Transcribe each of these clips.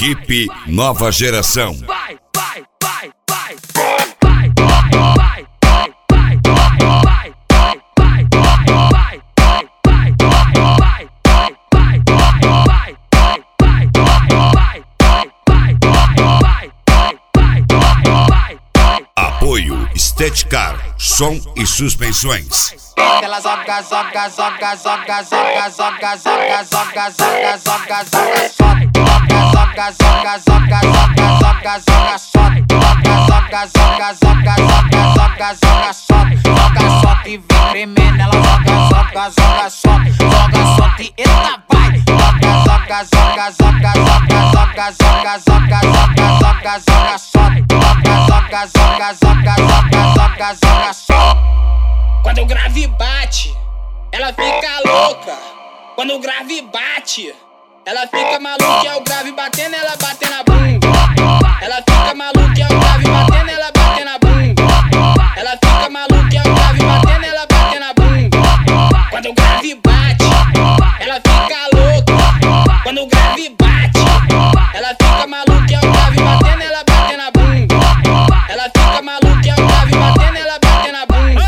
Equipe Nova Geração. Apoio Estética, som e suspensões. Ela zoga, zoga, zoga, zoga, zoga, zoga, zoga, zoga, zoga, zoga, zoga, sobe. Zoga, zoga, zoga, zoga, zoga, zoga, sobe. Zoga, zoga, zoga, zoga, zoga, zoga, sobe. Joga, sobe e vem tremendo. Ela joga, zoga, zoga, sobe. Joga, sobe e eita vai. Zoga, zoga, zoga, zoga, zoga, zoga, zoga, zoga, zoga, zoga, sobe. Zoga, zoga, zoga, zoga, zoga, zoga, sobe. Quando o grave bate, ela fica louca. Quando o grave bate, ela fica maluca. É o grave batendo, ela bate na bunda. Ela fica maluca, é o grave batendo, ela bate na bunda. Ela fica maluca, é o grave batendo, ela bate na bunda. Quando o grave bate, ela fica louca. Quando o grave bate, ela fica maluca, é o grave batendo, ela bate na bunda. Ela fica maluca, é o grave batendo, ela bate na bunda.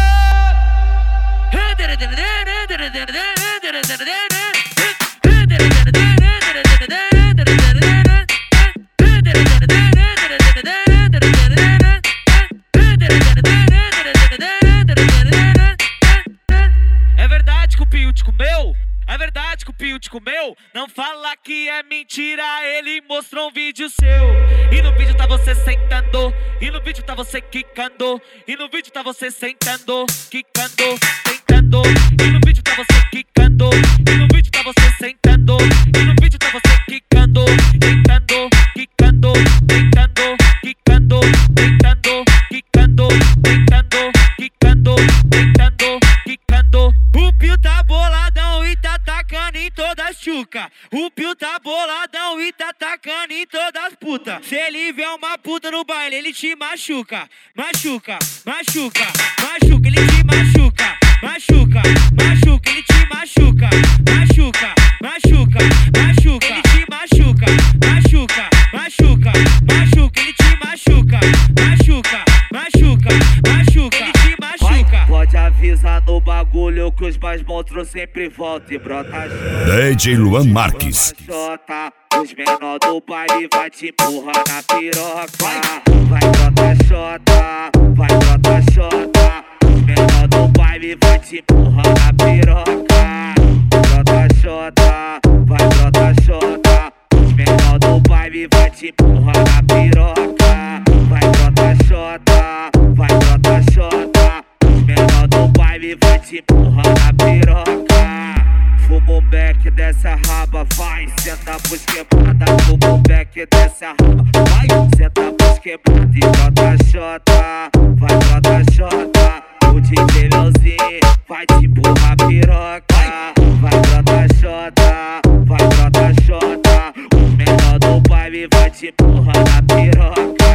É verdade que o Pinho te comeu? É verdade que o Pinho te comeu? Não fala que é mentira, ele mostrou um vídeo seu. E no vídeo tá você sentando, e no vídeo tá você quicando, e no vídeo tá você sentando, quicando, tentando. E no vídeo tá você quicando, e no vídeo tá você sentando, e no vídeo tá você quicando, tentando, quicando, tentando, quicando, tentando, quicando, tentando, quicando, tentando, quicando. O Pio tá boladão e tá tacando em todas as chuca. O Pio tá boladão e tá tacando em todas as puta. Se ele vê uma puta no baile, ele te machuca. Machuca, machuca, machuca, ele te machuca. Machuca, machuca, ele te machuca. Machuca, machuca, machuca, ele te machuca. Machuca, machuca, machuca, ele te machuca. Machuca, machuca, machuca, ele te machuca. Pode avisar no bagulho que os mais monstros sempre voltam e brota. DJ Luan Marques. Jota, os menor do baile vai te empurrar na piroca. Vai brota xota, vai brota xota. Os menor do baile vai te empurrar na piroca. Brota xota, vai brota xota. Os menor do baile vai te empurrar na piroca. Vai brota xota, vai brota xota. Os menor do baile vai te empurrar na piroca. Fuma o beck dessa raba, vai, senta pros quebrada. Fuma o beck dessa raba, vai, senta pros quebrada. E brota xota, vai brota xota. O DJ Leozinho vai te empurrar a piroca. Vai brota xota, vai brota xota. O menor do baile vai te empurrar na piroca.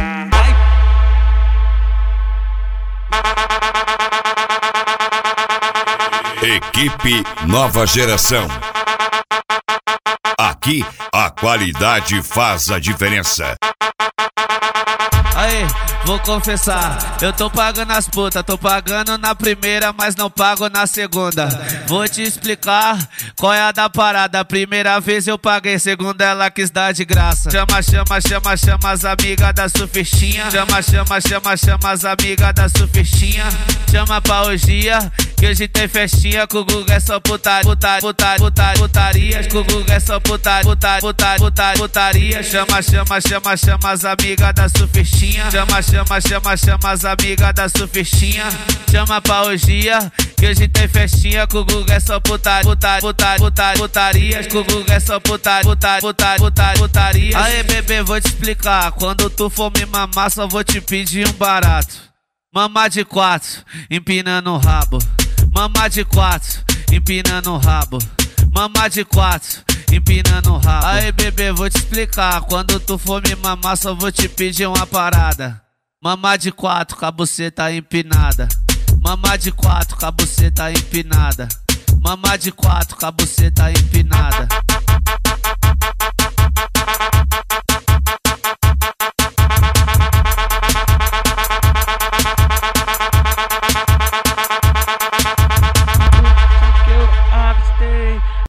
Equipe Nova Geração. Aqui a qualidade faz a diferença. Aí, vou confessar, eu tô pagando as putas, tô pagando na primeira, mas não pago na segunda. Vou te explicar qual é a da parada. Primeira vez eu paguei, segunda ela quis dar de graça. Chama, chama, chama, chama as amigas da surfistinha. Chama, chama, chama, chama as amigas da surfistinha. Chama pra orgia, que hoje tem festinha. Com o Guga é só putaria, putaria. Com o Guga é só putaria. Chama, chama, chama, chama as amigas da surfistinha. Chama, chama, chama, chama as amigas da surfistinha. Chama pra orgia, que hoje tem festinha. Com o Guga é só putaria. Com o Guga é só putaria. Aê, bebê, vou te explicar. Quando tu for me mamar, só vou te pedir um barato. Mamar de 4, empinando o rabo. Mamar de 4, empinando o rabo. Mamar de 4, empinando o rabo. Aí, bebê, vou te explicar. Quando tu for me mamar, só vou te pedir uma parada. Mamar de 4, com a buceta empinada. Mamar de 4, com a buceta empinada. Mamar de 4, com a buceta empinada.